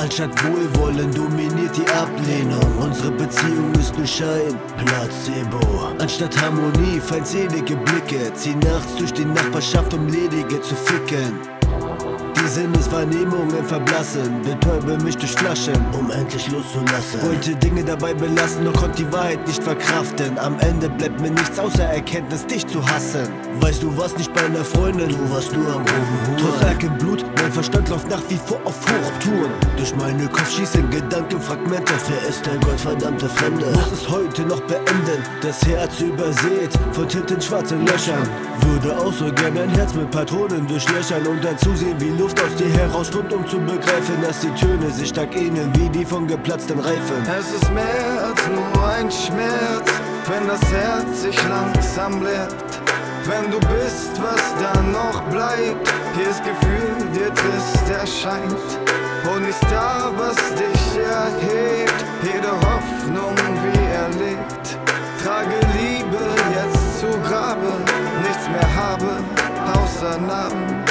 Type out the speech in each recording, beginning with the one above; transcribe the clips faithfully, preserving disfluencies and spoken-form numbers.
Anstatt Wohlwollen dominiert die Ablehnung. Unsere Beziehung ist nur Schein, Placebo. Anstatt Harmonie, feindselige Blicke. Zieh nachts durch die Nachbarschaft, um Ledige zu ficken. Die Sinneswahrnehmungen verblassen, betäube mich durch Flaschen, um endlich loszulassen. Wollte Dinge dabei belassen, doch konnte die Wahrheit nicht verkraften. Am Ende bleibt mir nichts außer Erkenntnis, dich zu hassen. Weißt du, warst nicht bei einer Freundin, du warst nur am groben Huren. Trotz Alk im Blut, mein Verstand läuft nach wie vor auf Hochtouren. Durch meine Kopf schießen Gedankenfragmente. Wer ist der gottverdammte Fremde? Muss es heute noch beenden, das Herz übersät von Tinten schwarzen Löchern. Würde auch so gern ein Herz mit Patronen durchlöchern und dazu sehen, wie Luft aus dir herausströmt, um zu begreifen, dass die Töne sich stark ähneln wie die von geplatzten Reifen. Es ist mehr als nur ein Schmerz, wenn das Herz sich langsam leert. Wenn du bist, was da noch bleibt, jedes Gefühl dir trist erscheint. Und ist da, was dich erhebt, jede Hoffnung wie erlebt. Trage Liebe jetzt zu Grabe, nichts mehr habe, außer Narben.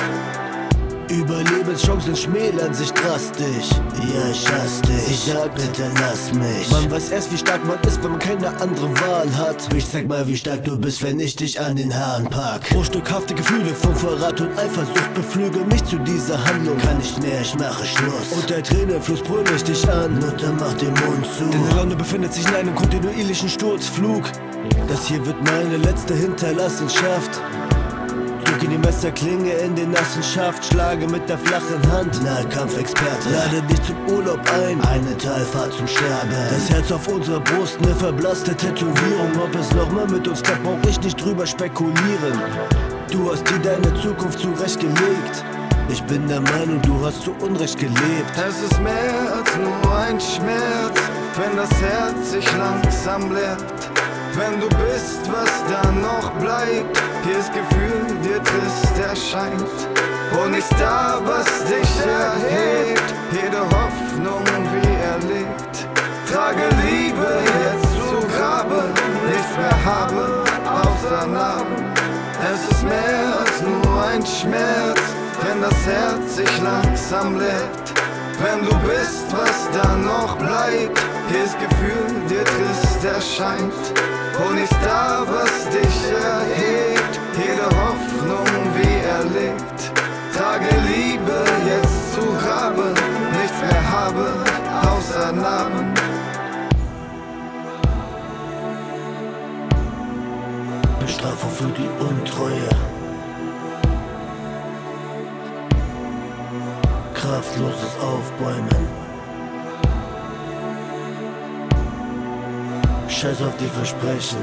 Überlebenschancen schmälern sich drastisch. Ja, ich hasse dich, ich sag bitte lass mich. Man weiß erst, wie stark man ist, wenn man keine andere Wahl hat. Ich zeig mal, wie stark du bist, wenn ich dich an den Haaren pack. Bruchstückhafte Gefühle von Verrat und Eifersucht beflügeln mich zu dieser Handlung. Kann nicht mehr, ich mache Schluss. Und der Tränenfluss brüll ich dich an. Mutter, mach den Mund zu. Deine Laune befindet sich in einem kontinuierlichen Sturzflug. Das hier wird meine letzte Hinterlassenschaft. In die Messerklinge in den nassen Schaft, schlage mit der flachen Hand. Nahkampfexperte, lade dich zum Urlaub ein, eine Talfahrt zum Sterben. Das Herz auf unserer Brust, ne verblasste Tätowierung. Ob es nochmal mit uns klappt, brauch ich nicht drüber spekulieren. Du hast dir deine Zukunft zurechtgelegt. Ich bin der Meinung, du hast zu Unrecht gelebt. Es ist mehr als nur ein Schmerz, wenn das Herz sich langsam leert. Wenn du bist, was da noch bleibt, jedes Gefühl dir trist erscheint. Und ist da, was dich erhebt, jede Hoffnung wie erlebt. Trage Liebe jetzt zu Grabe, nichts mehr habe, außer Narben. Es ist mehr als nur ein Schmerz, wenn das Herz sich langsam leert. Wenn du bist, was da noch bleibt, jedes Gefühl dir trist erscheint. Und ist da, was dich erhebt, jede Hoffnung wie erlebt. Trage Liebe jetzt zu Grabe, nichts mehr habe, außer Narben. Bestrafung für die Untreue. Kraftloses Aufbäumen. Scheiß auf die Versprechen.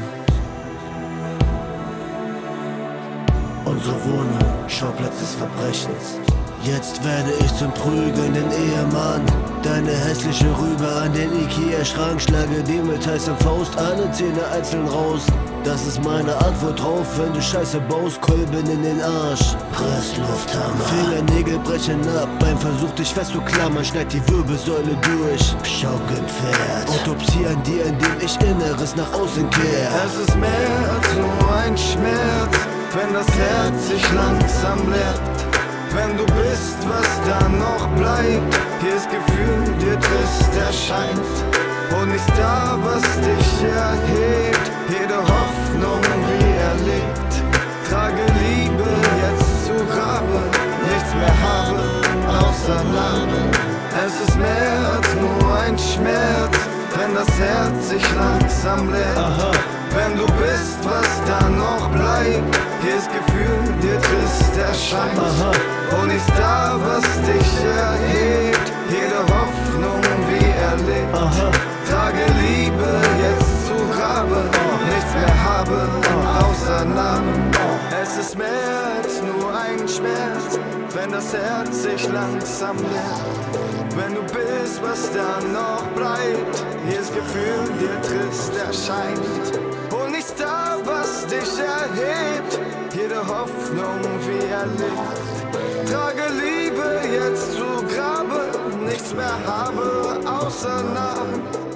Unsere Wohnung, Schauplatz des Verbrechens. Jetzt werde ich zum prügelnden Ehemann. Deine hässliche Rübe an den Ikea-Schrank. Schlage dir mit heißer Faust alle Zähne einzeln raus. Das ist meine Antwort drauf, wenn du Scheiße baust. Kolben in den Arsch, Presslufthammer. Fingernägel brechen ab beim Versuch dich festzuklammern. Schneid die Wirbelsäule durch, Schaukelpferd. Autopsie an dir, indem ich Inneres nach außen kehr. Es ist mehr als nur ein Schmerz, wenn das Herz sich langsam leert. Wenn du bist, was da noch bleibt, jedes Gefühl dir trist erscheint. Und ist da, was dich erhebt, jede Hoffnung wie erlebt. Trage Liebe jetzt zu Grabe, nichts mehr habe, außer Narben. Es ist mehr als nur ein Schmerz, wenn das Herz sich langsam leert. Aha. Wenn du bist, was da noch bleibt, jedes Gefühl dir trist erscheint. Aha. Und ist da, was dich erhebt, jede Hoffnung wie erlebt. Aha. Trage Liebe jetzt zu Grabe, oh. nichts mehr habe, oh. außer Narben. Oh. Es ist mehr als nur ein Schmerz, wenn das Herz sich langsam leert. Wenn du bist, was da noch bleibt, jedes Gefühl dir trist erscheint. Und ist da, was dich erhebt, jede Hoffnung wie erlebt. Trage Liebe jetzt zu Grabe, nichts mehr habe, außer Narben.